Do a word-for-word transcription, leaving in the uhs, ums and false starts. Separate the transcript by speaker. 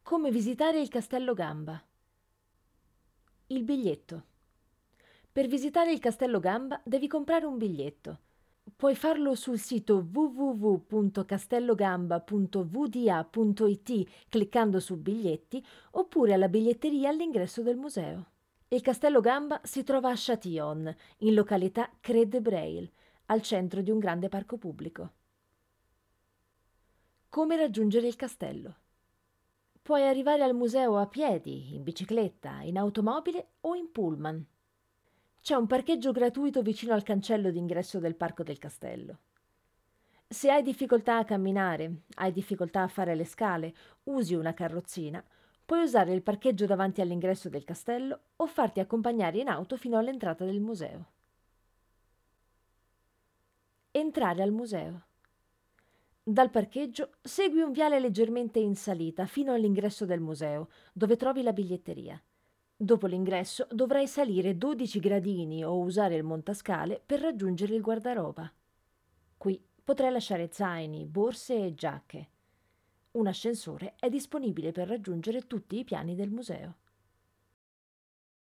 Speaker 1: Come visitare il Castello Gamba. Il biglietto. Per visitare il Castello Gamba devi comprare un biglietto. Puoi farlo sul sito w w w punto castellogamba punto v d a punto i t cliccando su biglietti oppure alla biglietteria all'ingresso del museo. Il Castello Gamba si trova a Châtillon, in località Crêt de Brail, al centro di un grande parco pubblico. Come raggiungere il castello? Puoi arrivare al museo a piedi, in bicicletta, in automobile o in pullman. C'è un parcheggio gratuito vicino al cancello d'ingresso del Parco del Castello. Se hai difficoltà a camminare, hai difficoltà a fare le scale, usi una carrozzina, puoi usare il parcheggio davanti all'ingresso del castello o farti accompagnare in auto fino all'entrata del museo. Entrare al museo. Dal parcheggio segui un viale leggermente in salita fino all'ingresso del museo, dove trovi la biglietteria. Dopo l'ingresso dovrai salire dodici gradini o usare il montascale per raggiungere il guardaroba. Qui potrai lasciare zaini, borse e giacche. Un ascensore è disponibile per raggiungere tutti i piani del museo.